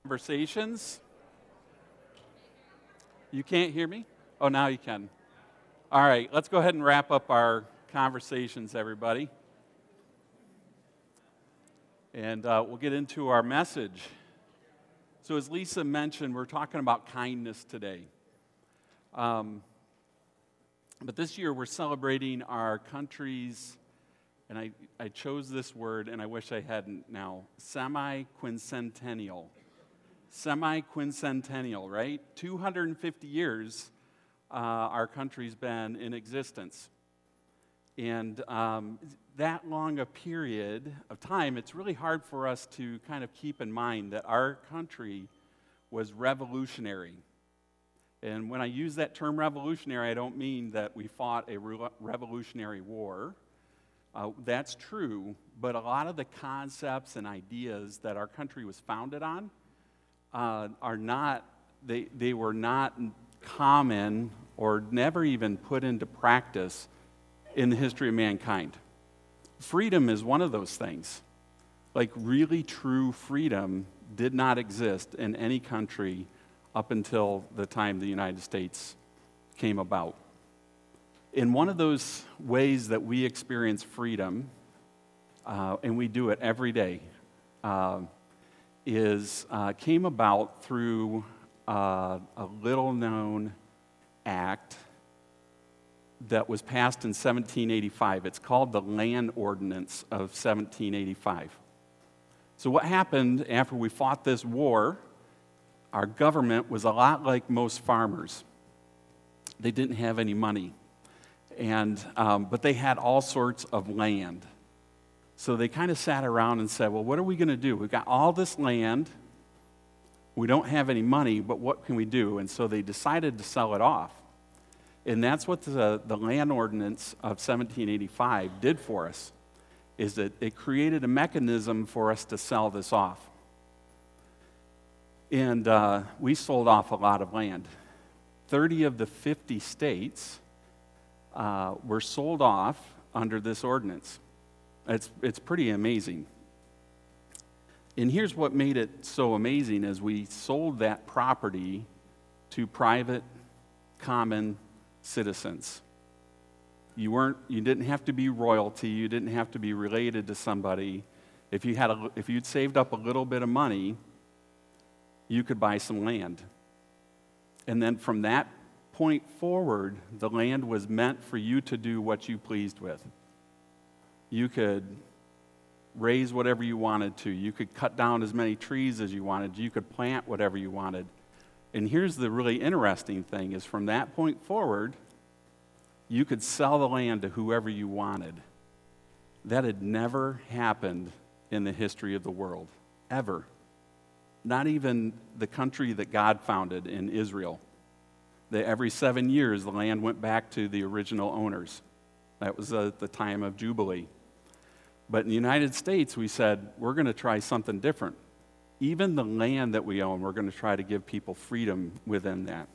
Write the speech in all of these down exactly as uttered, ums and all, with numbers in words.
Conversations. You can't hear me? Oh, now you can. All right, let's go ahead and wrap up our conversations, everybody. And uh, we'll get into our message. So as Lisa mentioned, we're talking about kindness today. Um, but this year we're celebrating our country's, and I, I chose this word, and I wish I hadn't now, semi-quincentennial. Semi-quincentennial, right? two hundred fifty years uh, our country's been in existence. And um, that long a period of time, it's really hard for us to kind of keep in mind that our country was revolutionary. And when I use that term revolutionary, I don't mean that we fought a re- revolutionary war. Uh, that's true, but a lot of the concepts and ideas that our country was founded on uh, are not, they, they were not common or never even put into practice in the history of mankind. Freedom is one of those things. Like really true freedom did not exist in any country up until the time the United States came about. In one of those ways that we experience freedom, uh, and we do it every day, uh, is uh, came about through uh, a little-known act that was passed in seventeen eighty-five. It's called the Land Ordinance of seventeen eighty-five. So what happened after we fought this war, our government was a lot like most farmers. They didn't have any money. And, um, but they had all sorts of land. So they kind of sat around and said, well, what are we going to do? We've got all this land. We don't have any money, but what can we do? And so they decided to sell it off. And that's what the, the Land Ordinance of seventeen eighty-five did for us, is that it created a mechanism for us to sell this off. And uh, we sold off a lot of land. thirty of the fifty states uh, were sold off under this ordinance. It's, it's pretty amazing. And here's what made it so amazing is we sold that property to private, common citizens. You weren't, you didn't have to be royalty, you didn't have to be related to somebody. If you had a, if you'd saved up a little bit of money, you could buy some land. And then from that point forward, the land was meant for you to do what you pleased with. You could raise whatever you wanted to. You could cut down as many trees as you wanted. You could plant whatever you wanted. And here's the really interesting thing is from that point forward, you could sell the land to whoever you wanted. That had never happened in the history of the world, ever. Not even the country that God founded in Israel. That every seven years, the land went back to the original owners. That was uh, the time of Jubilee. But in the United States, we said, we're going to try something different. Even the land that we own, we're going to try to give people freedom within that.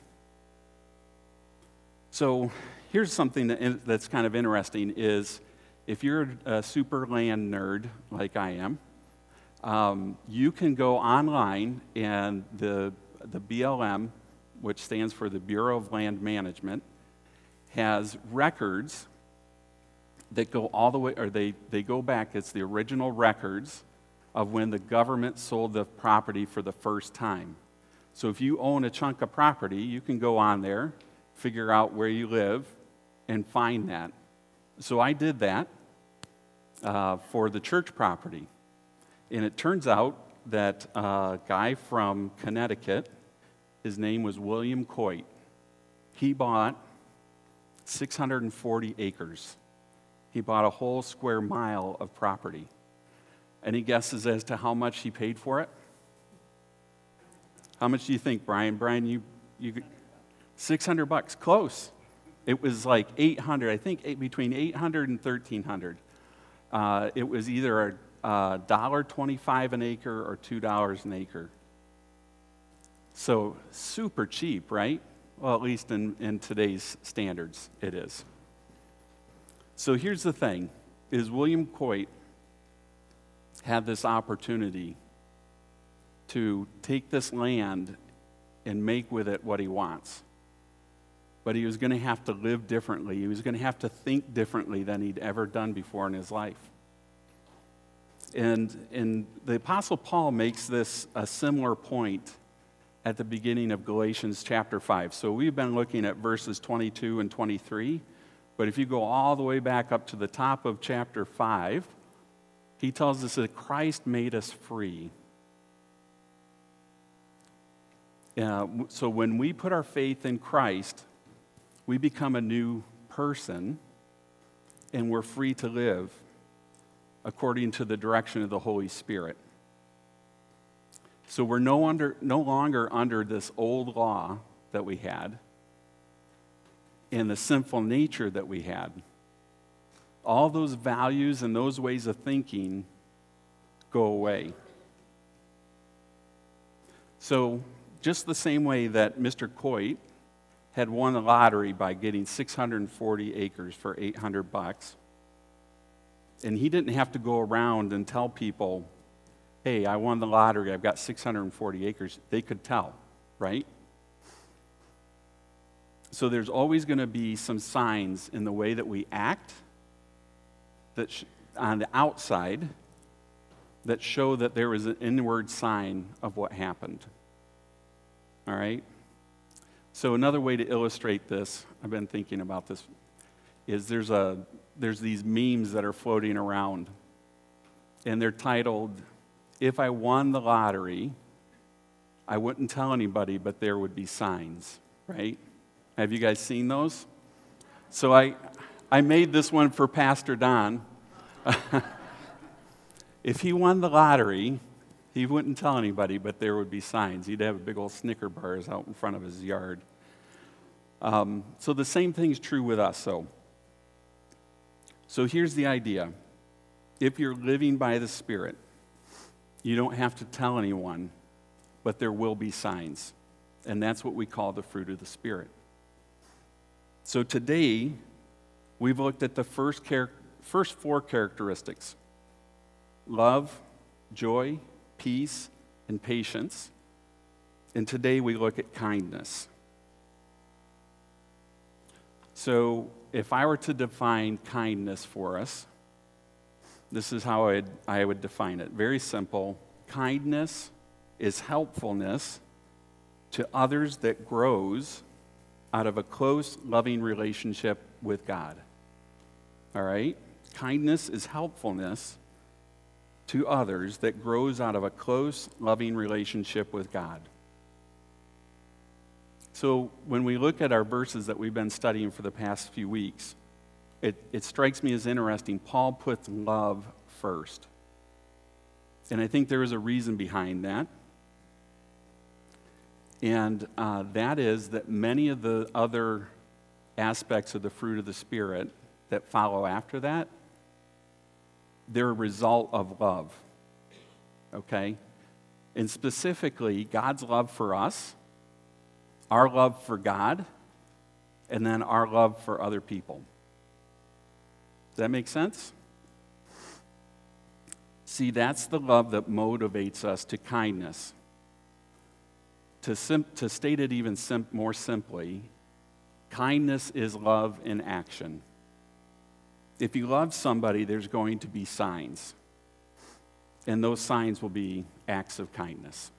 So here's something that, that's kind of interesting is if you're a super land nerd like I am, um, you can go online and the, the B L M, which stands for the Bureau of Land Management, has records that go all the way, or they, they go back, it's the original records of when the government sold the property for the first time. So if you own a chunk of property, you can go on there, figure out where you live, and find that. So I did that uh, for the church property. And it turns out that a guy from Connecticut, his name was William Coit, he bought six hundred forty acres. He bought a whole square mile of property. Any guesses as to how much he paid for it? How much do you think, Brian? Brian, you, you six hundred bucks, close. It was like eight hundred, I think eight, between eight hundred and thirteen hundred. Uh, it was either a one dollar twenty-five an acre or two dollars an acre. So super cheap, right? Well, at least in, in today's standards, it is. So here's the thing, is William Coit had this opportunity to take this land and make with it what he wants. But he was going to have to live differently. He was going to have to think differently than he'd ever done before in his life. And, and the Apostle Paul makes this a similar point at the beginning of Galatians chapter five. So we've been looking at verses twenty-two and twenty-three. But if you go all the way back up to the top of chapter five, he tells us that Christ made us free. Uh, so when we put our faith in Christ, we become a new person, and we're free to live according to the direction of the Holy Spirit. So we're no, under, no longer under this old law that we had and the sinful nature that we had. All those values and those ways of thinking go away. So just the same way that Mister Coit had won the lottery by getting six hundred forty acres for eight hundred bucks, and he didn't have to go around and tell people, hey, I won the lottery, I've got six hundred forty acres. They could tell, right? So there's always going to be some signs in the way that we act that sh- on the outside that show that there is an inward sign of what happened. All right? So another way to illustrate this, I've been thinking about this, is there's a there's these memes that are floating around, and they're titled, "If I won the lottery, I wouldn't tell anybody, but there would be signs," right? Have you guys seen those? So I I made this one for Pastor Don. If he won the lottery, he wouldn't tell anybody, but there would be signs. He'd have a big old Snicker bars out in front of his yard. Um, so the same thing's true with us. So, so here's the idea. If you're living by the Spirit, you don't have to tell anyone, but there will be signs. And that's what we call the fruit of the Spirit. So today, we've looked at the first, char- first four characteristics: love, joy, peace, and patience. And today we look at kindness. So if I were to define kindness for us, this is how I'd, I would define it. Very simple. Kindness is helpfulness to others that grows out of a close, loving relationship with God. All right? Kindness is helpfulness to others that grows out of a close, loving relationship with God. So when we look at our verses that we've been studying for the past few weeks, it, it strikes me as interesting. Paul puts love first. And I think there is a reason behind that. And uh, that is that many of the other aspects of the fruit of the Spirit that follow after that, they're a result of love, okay? And specifically, God's love for us, our love for God, and then our love for other people. Does that make sense? See, that's the love that motivates us to kindness. To, sim- to state it even sim- more simply, kindness is love in action. If you love somebody, there's going to be signs. And those signs will be acts of kindness.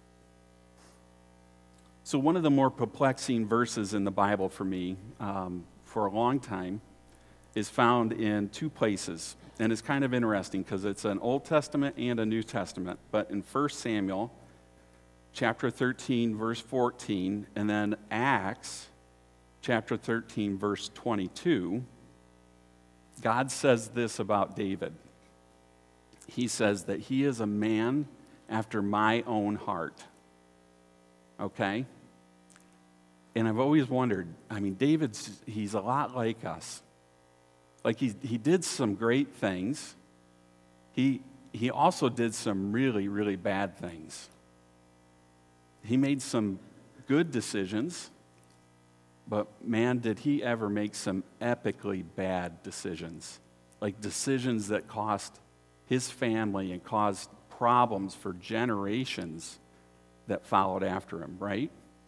So one of the more perplexing verses in the Bible for me, um, for a long time, is found in two places. And it's kind of interesting because it's an Old Testament and a New Testament. But in First Samuel, chapter thirteen, verse fourteen, and then Acts, chapter thirteen, verse twenty-two, God says this about David. He says that he is a man after my own heart. Okay? And I've always wondered, I mean, David's, he's a lot like us. Like, he, he did some great things. He, he also did some really, really bad things. He made some good decisions, but man, did he ever make some epically bad decisions. Like decisions that cost his family and caused problems for generations that followed after him, right?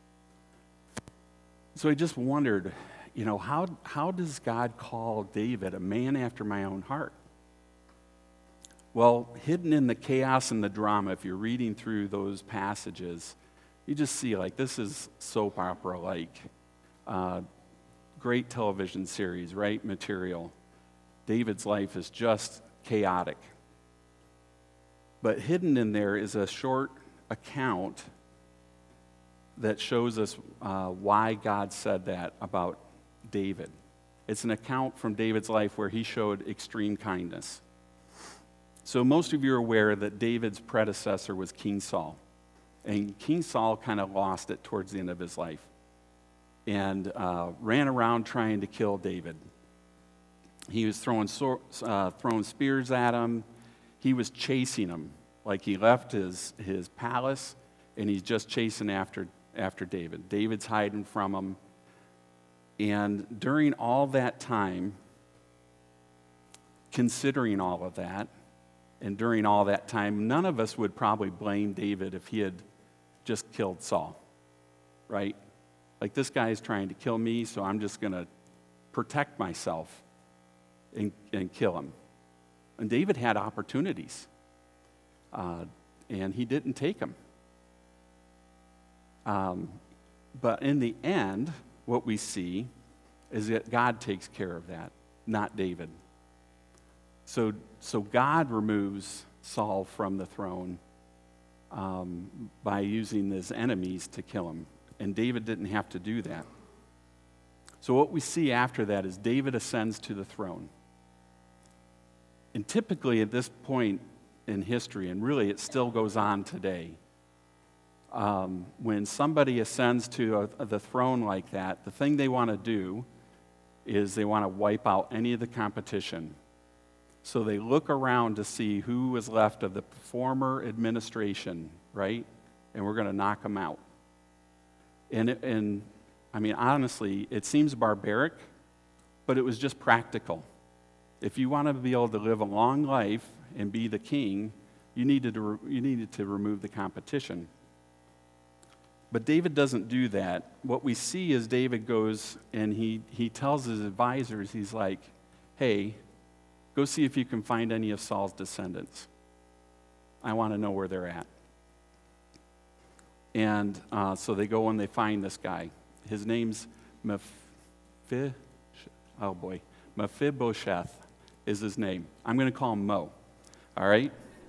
So I just wondered, you know, how, how does God call David a man after my own heart? Well, hidden in the chaos and the drama, if you're reading through those passages, you just see, like, this is soap opera-like. Uh, great television series, right? Material. David's life is just chaotic. But hidden in there is a short account that shows us uh, why God said that about David. It's an account from David's life where he showed extreme kindness. So most of you are aware that David's predecessor was King Saul. And King Saul kind of lost it towards the end of his life and uh, ran around trying to kill David. He was throwing, so, uh, throwing spears at him. He was chasing him. Like, he left his, his palace, and he's just chasing after, after David. David's hiding from him. And during all that time, considering all of that, and during all that time, none of us would probably blame David if he had just killed Saul, right? Like, this guy is trying to kill me, so I'm just going to protect myself and, and kill him. And David had opportunities, uh, and he didn't take them. Um, but in the end, what we see is that God takes care of that, not David. So, so God removes Saul from the throne um, by using his enemies to kill him. And David didn't have to do that. So what we see after that is David ascends to the throne. And typically at this point in history, and really it still goes on today, um, when somebody ascends to a, the throne like that, the thing they want to do is they want to wipe out any of the competition. So they look around to see who was left of the former administration, right? And we're going to knock them out. And, it, and I mean, honestly, it seems barbaric, but it was just practical. If you want to be able to live a long life and be the king, you needed to, you needed to remove the competition. But David doesn't do that. What we see is David goes and he, he tells his advisors, he's like, hey, go see if you can find any of Saul's descendants. I want to know where they're at. And uh, so they go and they find this guy. His name's Mephi, oh boy, Mephibosheth is his name. I'm going to call him Mo, all right?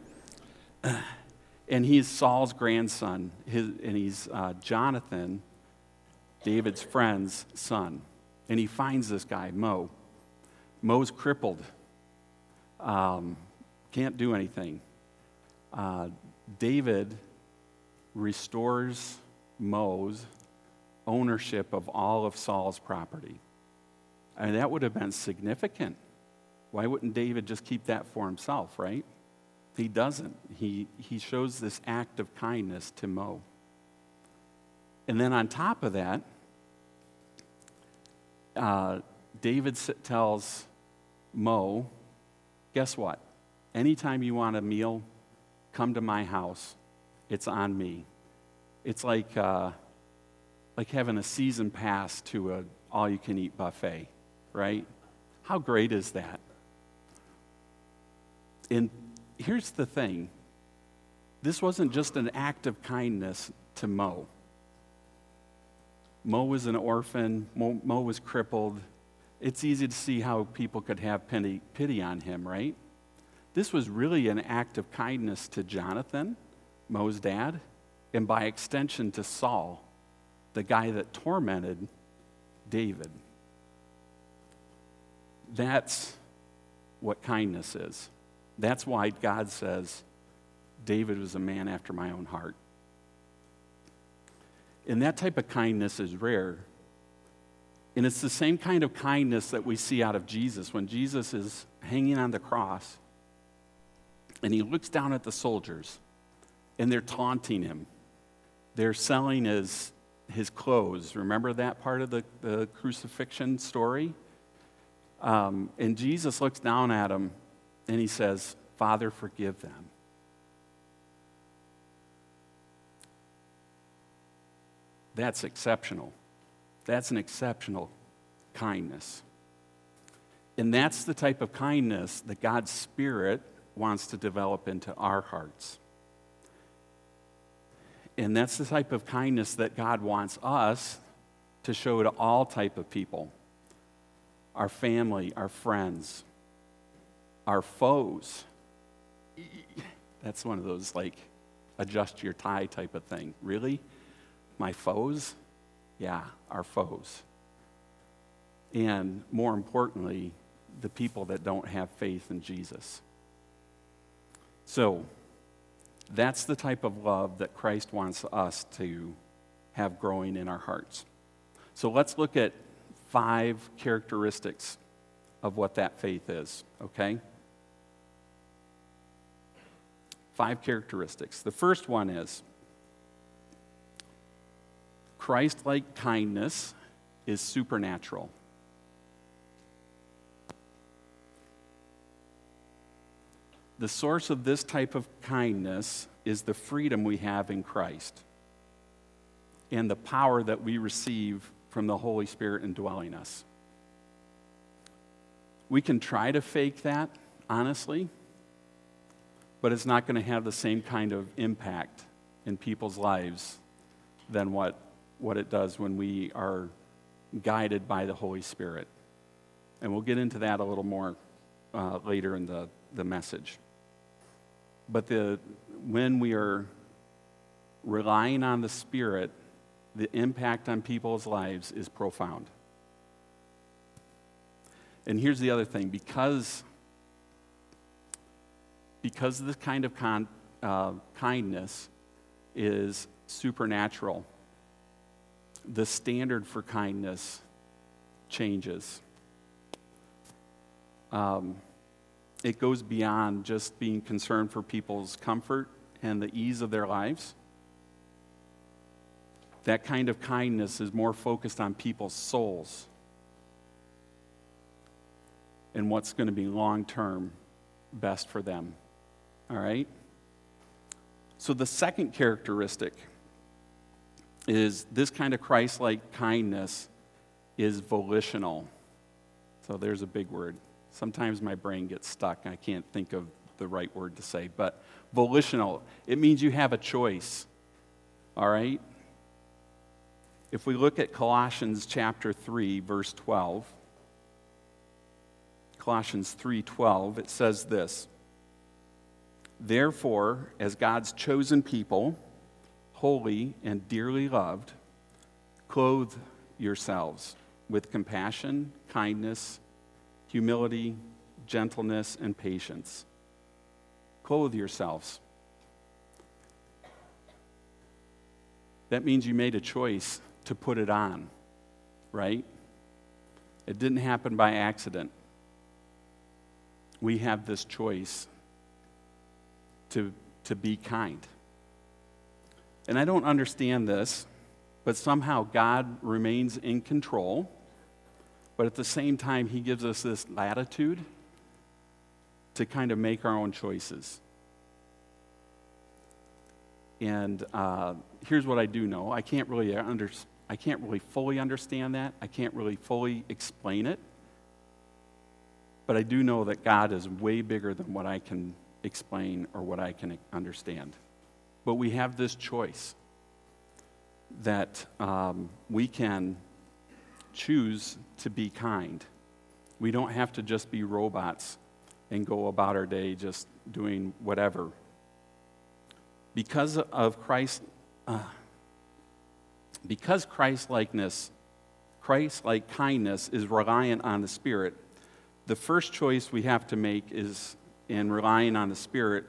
And he's Saul's grandson, his, and he's uh, Jonathan, David's friend's son. And he finds this guy, Mo. Mo's crippled. Um, can't do anything. Uh, David restores Mo's ownership of all of Saul's property. I mean, that would have been significant. Why wouldn't David just keep that for himself, right? He doesn't. He, he shows this act of kindness to Mo. And then on top of that, uh, David tells Mo, guess what? Anytime you want a meal, come to my house. It's on me. It's like uh, like having a season pass to a all-you-can-eat buffet, right? How great is that? And here's the thing. This wasn't just an act of kindness to Mo. Mo was an orphan. Mo, Mo was crippled. It's easy to see how people could have pity, pity on him, right? This was really an act of kindness to Jonathan, Mo's dad, and by extension to Saul, the guy that tormented David. That's what kindness is. That's why God says David was a man after my own heart. And that type of kindness is rare. And it's the same kind of kindness that we see out of Jesus when Jesus is hanging on the cross and he looks down at the soldiers and they're taunting him. They're selling his, his clothes. Remember that part of the, the crucifixion story? Um, and Jesus looks down at him and he says, Father, forgive them. That's exceptional. That's an exceptional kindness. And that's the type of kindness that God's Spirit wants to develop into our hearts. And that's the type of kindness that God wants us to show to all type of people. Our family, our friends, our foes. That's one of those, like, adjust your tie type of thing. Really? My foes? Yeah, our foes. And more importantly, the people that don't have faith in Jesus. So, that's the type of love that Christ wants us to have growing in our hearts. So let's look at five characteristics of what that faith is, okay? Five characteristics. The first one is Christ-like kindness is supernatural. The source of this type of kindness is the freedom we have in Christ and the power that we receive from the Holy Spirit indwelling us. We can try to fake that, honestly, but it's not going to have the same kind of impact in people's lives than what, what it does when we are guided by the Holy Spirit. And we'll get into that a little more uh, later in the, the message. But the, when we are relying on the Spirit, the impact on people's lives is profound. And here's the other thing. Because, because this kind of con, uh, kindness is supernatural, the standard for kindness changes. Um, it goes beyond just being concerned for people's comfort and the ease of their lives. That kind of kindness is more focused on people's souls and what's going to be long-term best for them. All right? So the second characteristic is this kind of Christ-like kindness is volitional. So there's a big word. Sometimes my brain gets stuck and I can't think of the right word to say, but volitional, it means you have a choice. All right? If we look at Colossians chapter three, verse twelve, Colossians three twelve, it says this: "Therefore, as God's chosen people, holy and dearly loved, clothe yourselves with compassion, kindness, humility, gentleness, and patience." Clothe yourselves. That means you made a choice to put it on, right? It didn't happen by accident. We have this choice to, to be kind. And I don't understand this, but somehow God remains in control, but at the same time, He gives us this latitude to kind of make our own choices. And uh, here's what I do know. I can't really under, I can't really fully understand that. I can't really fully explain it. But I do know that God is way bigger than what I can explain or what I can understand. But we have this choice that um, we can choose to be kind. We don't have to just be robots and go about our day just doing whatever. Because of Christ, uh, because Christ-likeness, Christ-like kindness is reliant on the Spirit, the first choice we have to make is in relying on the Spirit.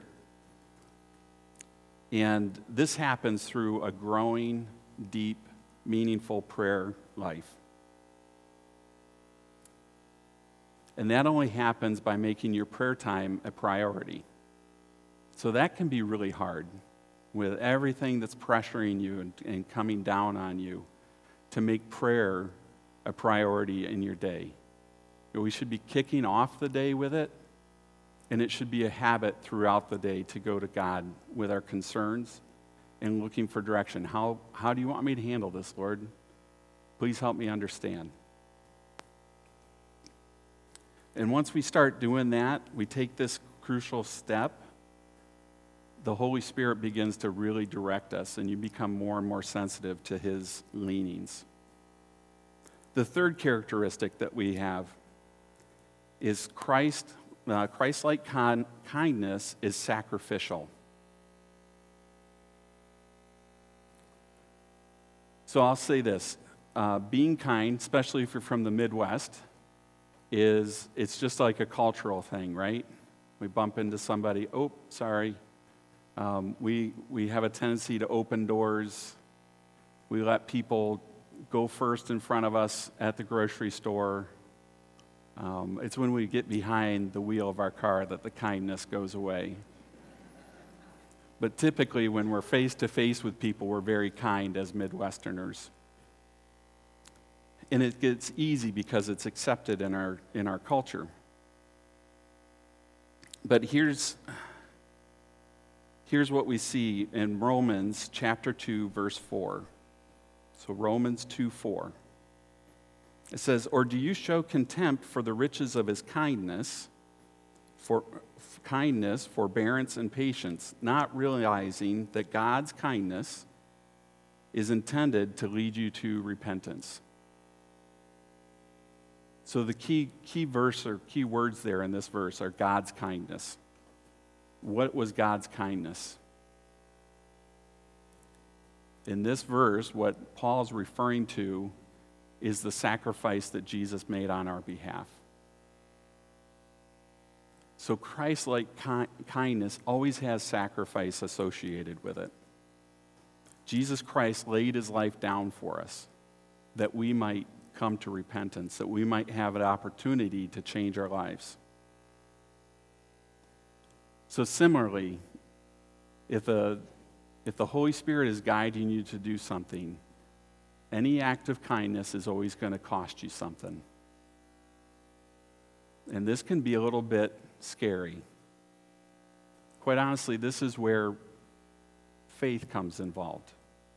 And this happens through a growing, deep, meaningful prayer life. And that only happens by making your prayer time a priority. So that can be really hard with everything that's pressuring you and, and coming down on you to make prayer a priority in your day. We should be kicking off the day with it, and it should be a habit throughout the day to go to God with our concerns and looking for direction. How, how do you want me to handle this, Lord? Please help me understand. And once we start doing that, we take this crucial step, the Holy Spirit begins to really direct us, and you become more and more sensitive to his leanings. The third characteristic that we have is Christ, uh, Christ-like con- kindness is sacrificial. So I'll say this, uh, being kind, especially if you're from the Midwest, is it's just like a cultural thing, right? We bump into somebody, oh, sorry. Um, we, we have a tendency to open doors. We let people go first in front of us at the grocery store. Um, it's when we get behind the wheel of our car that the kindness goes away. But typically when we're face to face with people, we're very kind as Midwesterners. And it gets easy because it's accepted in our in our culture. But here's, here's what we see in Romans chapter two, verse four. So Romans two four. It says, "Or do you show contempt for the riches of his kindness, for kindness, forbearance, and patience, not realizing that God's kindness is intended to lead you to repentance?" So the key key verse or key words there in this verse are God's kindness. What was God's kindness? In this verse, what Paul's referring to is the sacrifice that Jesus made on our behalf. So Christ-like ki- kindness always has sacrifice associated with it. Jesus Christ laid his life down for us that we might come to repentance, that we might have an opportunity to change our lives. So similarly, if, a, if the Holy Spirit is guiding you to do something, any act of kindness is always going to cost you something. And this can be a little bit scary. Quite honestly, this is where faith comes involved.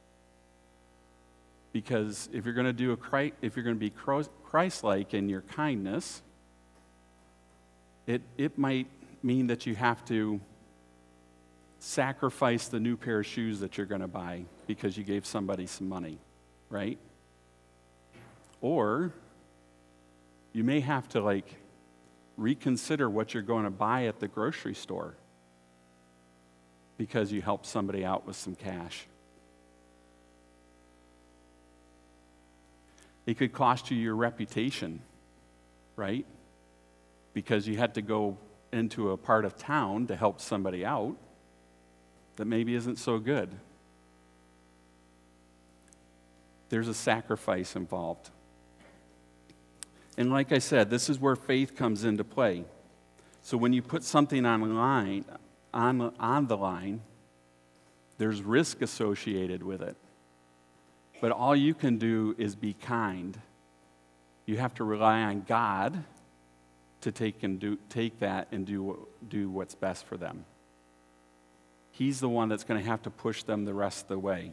Because if you're going to do a Christ, if you're going to be Christ-like in your kindness, it it might mean that you have to sacrifice the new pair of shoes that you're going to buy because you gave somebody some money, right? Or you may have to like reconsider what you're going to buy at the grocery store because you helped somebody out with some cash. It could cost you your reputation, right? Because you had to go into a part of town to help somebody out that maybe isn't so good. There's a sacrifice involved. And like I said, this is where faith comes into play. So when you put something on line, on, on the line, there's risk associated with it. But all you can do is be kind. You have to rely on God to take and do take that and do do what's best for them. He's the one that's going to have to push them the rest of the way.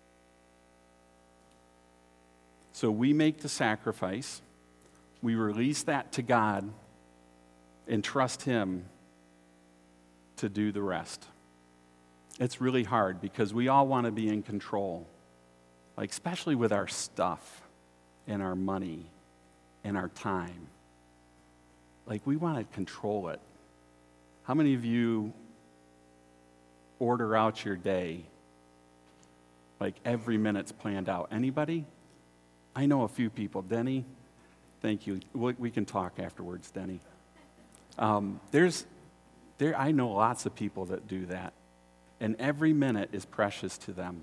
So we make the sacrifice. We release that to God and trust him to do the rest. It's really hard because we all want to be in control. Like, especially with our stuff and our money and our time. Like, we want to control it. How many of you order out your day? Like, every minute's planned out. Anybody? I know a few people. Denny, thank you. We, we can talk afterwards, Denny. Um, there's, there. I know lots of people that do that. And every minute is precious to them.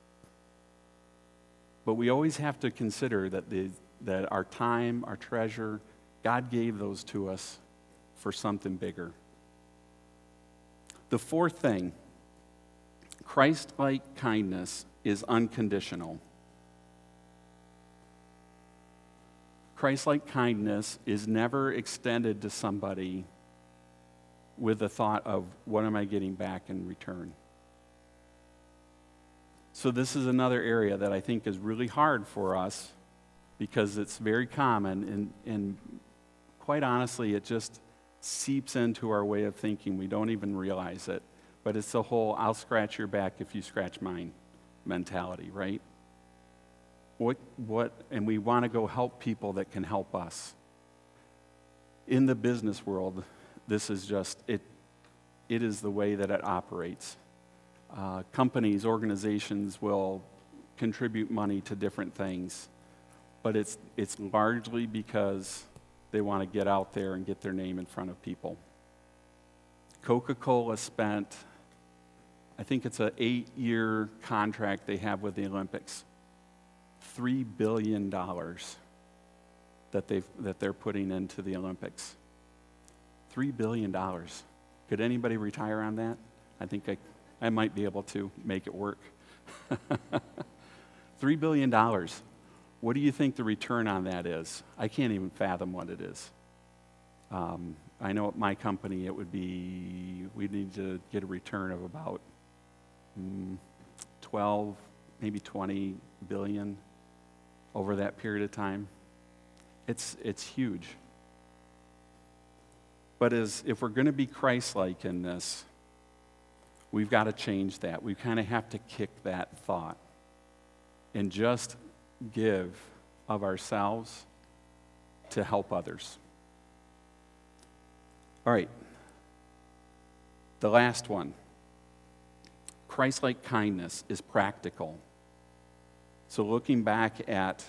But we always have to consider that the that our time, our treasure, God gave those to us for something bigger. The fourth thing, Christ-like kindness is unconditional. Christ-like kindness is never extended to somebody with the thought of, what am I getting back in return? So this is another area that I think is really hard for us because it's very common, and, and quite honestly, it just seeps into our way of thinking. We don't even realize it. But it's the whole, I'll scratch your back if you scratch mine mentality, right? What, what, and we want to go help people that can help us. In the business world, this is just, it, it is the way that it operates. Uh, companies, organizations will contribute money to different things, but it's, it's largely because they want to get out there and get their name in front of people. Coca-Cola spent, I think it's an eight-year contract they have with the Olympics, three billion dollars that, they've, that they're putting into the Olympics. three billion dollars. Could anybody retire on that? I think I, I might be able to make it work. three billion dollars. What do you think the return on that is? I can't even fathom what it is. Um, I know at my company it would be, we'd need to get a return of about mm, twelve, maybe twenty billion over that period of time. It's, it's huge. But as, if we're going to be Christ-like in this, we've got to change that. We kind of have to kick that thought and just give of ourselves to help others. All right. The last one. Christ-like kindness is practical. So looking back at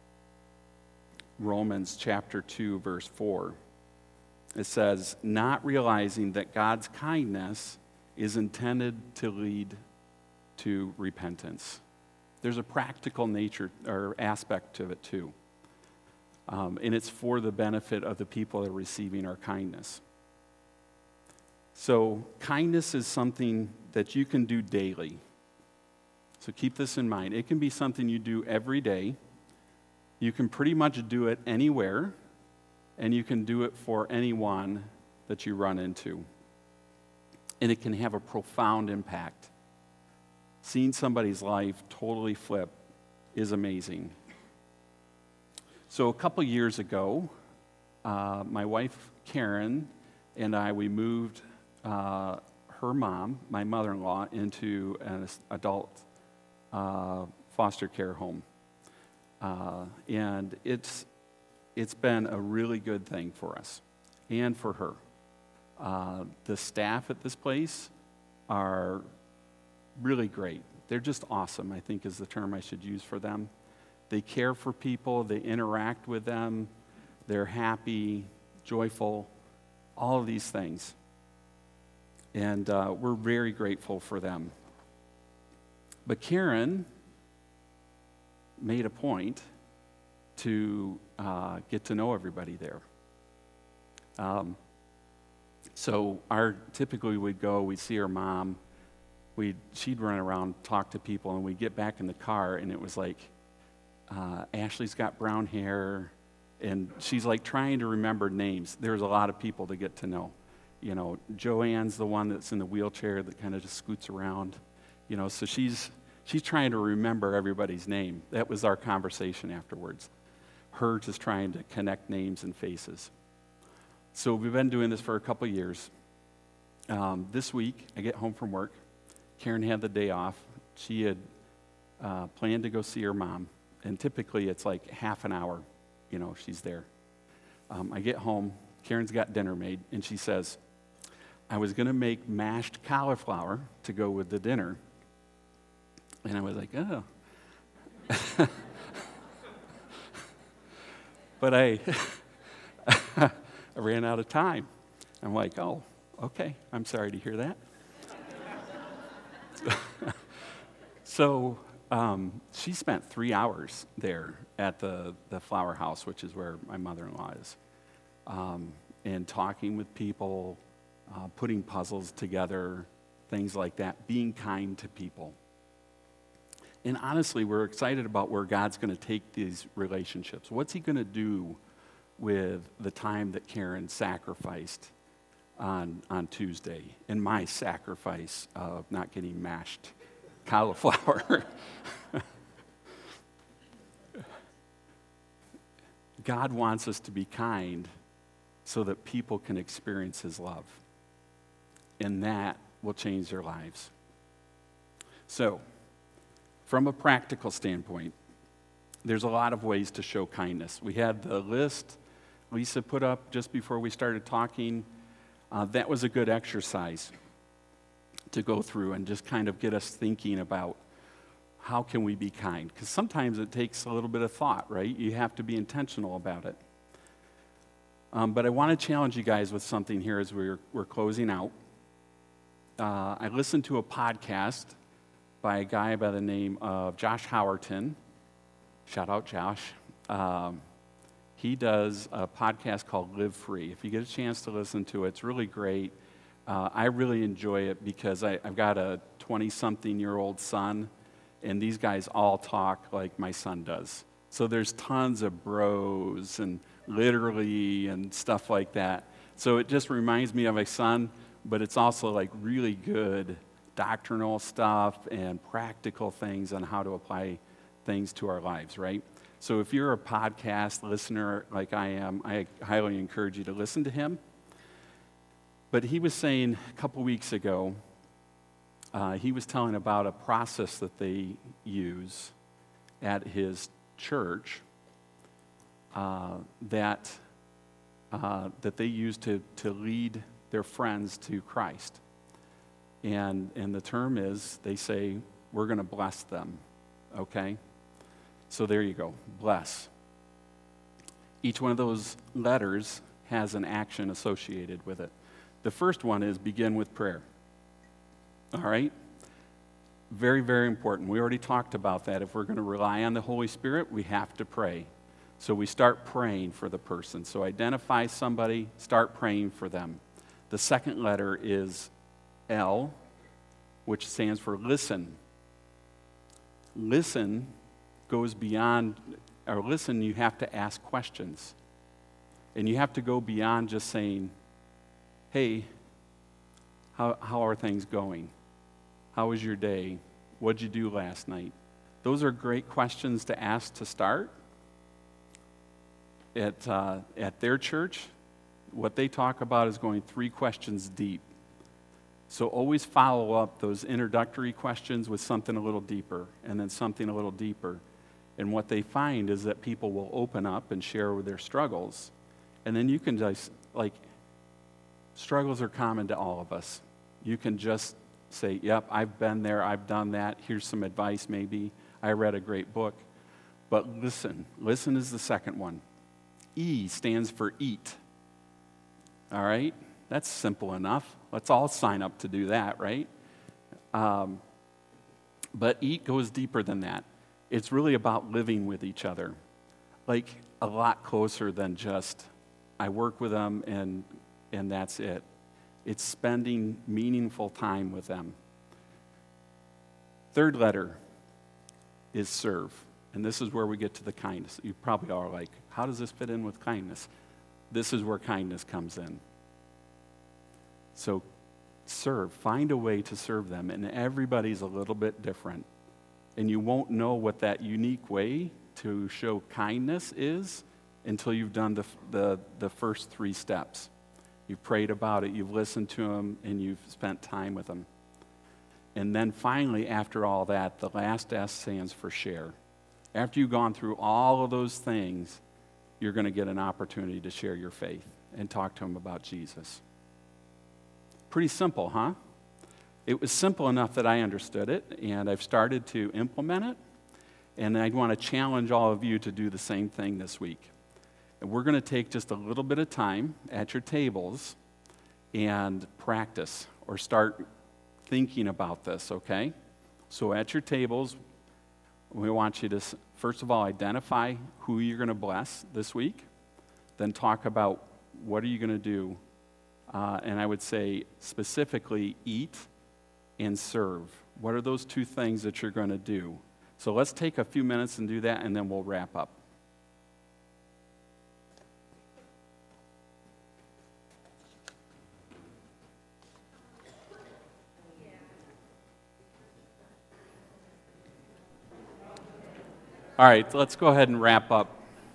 Romans chapter two, verse four, it says, not realizing that God's kindness is intended to lead to repentance. There's a practical nature or aspect to it too. Um, and it's for the benefit of the people that are receiving our kindness. So kindness is something that you can do daily. So keep this in mind. It can be something you do every day. You can pretty much do it anywhere, and you can do it for anyone that you run into. And it can have a profound impact. Seeing somebody's life totally flip is amazing. So a couple years ago, uh, my wife Karen and I, we moved uh, her mom, my mother-in-law, into an adult uh, foster care home. Uh, and it's, it's been a really good thing for us and for her. Uh, the staff at this place are really great. They're just awesome, I think is the term I should use for them. They care for people, they interact with them, they're happy, joyful, all of these things. And uh, we're very grateful for them. But Karen made a point to uh, get to know everybody there. Um, so our typically we'd go, we'd see her mom, we'd, she'd run around, talk to people, and we'd get back in the car, and it was like, uh, Ashley's got brown hair, and she's like trying to remember names. There's a lot of people to get to know. You know, Joanne's the one that's in the wheelchair that kind of just scoots around. You know, so she's she's trying to remember everybody's name. That was our conversation afterwards. Her just trying to connect names and faces. So we've been doing this for a couple years. Um, this week, I get home from work. Karen had the day off. She had uh, planned to go see her mom, and typically it's like half an hour, you know, she's there. Um, I get home, Karen's got dinner made, and she says, I was going to make mashed cauliflower to go with the dinner. And I was like, oh. But I, I ran out of time. I'm like, oh, okay, I'm sorry to hear that. So um, she spent three hours there at the, the flower house, which is where my mother-in-law is, um, and talking with people, uh, putting puzzles together, things like that, being kind to people. And honestly, we're excited about where God's going to take these relationships. What's he going to do with the time that Karen sacrificed on, on Tuesday, and my sacrifice of not getting mashed cauliflower. God wants us to be kind so that people can experience his love. And that will change their lives. So, from a practical standpoint, there's a lot of ways to show kindness. We had the list Lisa put up just before we started talking. Uh, that was a good exercise to go through and just kind of get us thinking about how can we be kind? Because sometimes it takes a little bit of thought, right? You have to be intentional about it. Um, but I want to challenge you guys with something here as we're, we're closing out. Uh, I listened to a podcast by a guy by the name of Josh Howerton. Shout out, Josh. Um, he does a podcast called Live Free. If you get a chance to listen to it, it's really great. Uh, I really enjoy it because I, I've got a twenty-something-year-old son, and these guys all talk like my son does. So there's tons of bros and literally and stuff like that. So it just reminds me of my son, but it's also like really good doctrinal stuff and practical things on how to apply things to our lives, right? So if you're a podcast listener like I am, I highly encourage you to listen to him. But he was saying a couple weeks ago, uh, he was telling about a process that they use at his church uh, that uh, that they use to, to lead their friends to Christ. And, and the term is, they say, we're going to bless them, okay? So there you go, bless. Each one of those letters has an action associated with it. The first one is begin with prayer. All right? Very, very important. We already talked about that. If we're going to rely on the Holy Spirit, we have to pray. So we start praying for the person. So identify somebody, start praying for them. The second letter is L, which stands for listen. Listen goes beyond, or listen, you have to ask questions. And you have to go beyond just saying, hey, how, how are things going? How was your day? What'd you do last night? Those are great questions to ask to start. At, uh, at their church, what they talk about is going three questions deep. So always follow up those introductory questions with something a little deeper, and then something a little deeper. And what they find is that people will open up and share with their struggles. And then you can just, like, struggles are common to all of us. You can just say, yep, I've been there, I've done that, here's some advice maybe. I read a great book. But listen, listen is the second one. E stands for eat. All right? That's simple enough. Let's all sign up to do that, right? Um, but eat goes deeper than that. It's really about living with each other, like a lot closer than just I work with them and and that's it. It's spending meaningful time with them. Third letter is serve. And this is where we get to the kindness. You probably are like, how does this fit in with kindness? This is where kindness comes in. So serve. Find a way to serve them. And everybody's a little bit different. And you won't know what that unique way to show kindness is until you've done the, the, the first three steps. You've prayed about it, you've listened to them, and you've spent time with them. And then finally, after all that, the last S stands for share. After you've gone through all of those things, you're going to get an opportunity to share your faith and talk to them about Jesus. Pretty simple, huh? It was simple enough that I understood it, and I've started to implement it. And I want to challenge all of you to do the same thing this week. And we're going to take just a little bit of time at your tables and practice or start thinking about this, okay? So at your tables, we want you to, first of all, identify who you're going to bless this week. Then talk about what are you going to do. Uh, and I would say specifically eat and serve. What are those two things that you're going to do? So let's take a few minutes and do that, and then we'll wrap up. All right, let's go ahead and wrap up.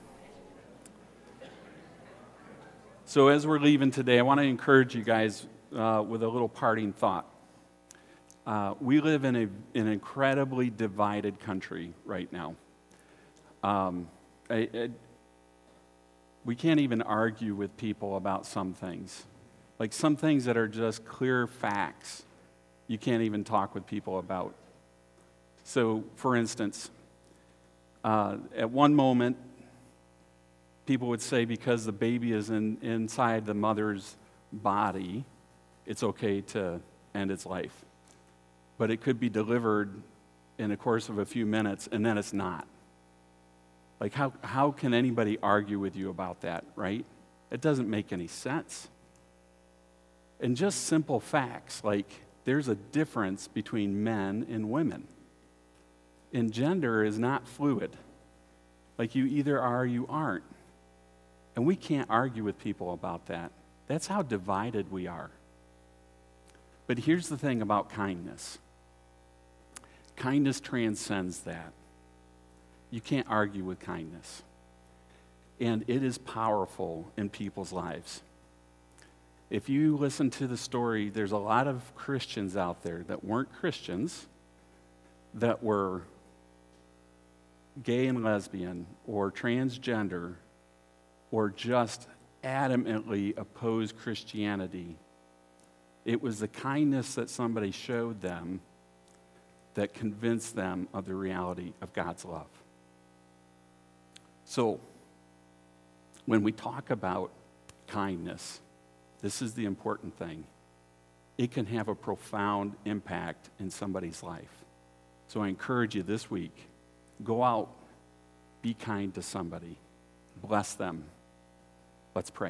So as we're leaving today, I want to encourage you guys uh, with a little parting thought. Uh, we live in a, an incredibly divided country right now. Um, I, I, we can't even argue with people about some things. Like some things that are just clear facts, you can't even talk with people about. So, for instance, uh, at one moment, people would say because the baby is in, inside the mother's body, it's okay to end its life. But it could be delivered in the course of a few minutes, and then it's not. Like, how, how can anybody argue with you about that, right? It doesn't make any sense. And just simple facts, like there's a difference between men and women. And gender is not fluid. Like you either are or you aren't. And we can't argue with people about that. That's how divided we are. But here's the thing about kindness. Kindness transcends that. You can't argue with kindness. And it is powerful in people's lives. If you listen to the story, there's a lot of Christians out there that weren't Christians, that were gay and lesbian, or transgender, or just adamantly opposed Christianity. It was the kindness that somebody showed them that convinced them of the reality of God's love. So, when we talk about kindness, this is the important thing. It can have a profound impact in somebody's life. So I encourage you this week, go out, be kind to somebody, bless them. Let's pray.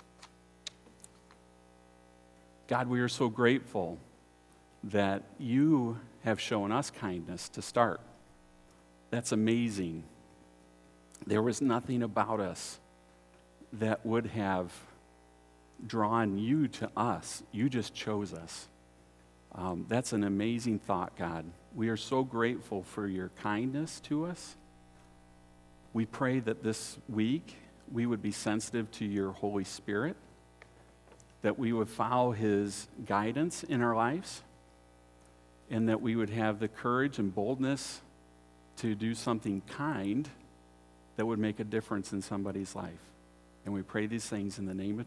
God, we are so grateful that you have shown us kindness to start. That's amazing. There was nothing about us that would have drawn you to us. You just chose us. Um, that's an amazing thought, God. We are so grateful for your kindness to us. We pray that this week we would be sensitive to your Holy Spirit, that we would follow his guidance in our lives, and that we would have the courage and boldness to do something kind that would make a difference in somebody's life. And we pray these things in the name of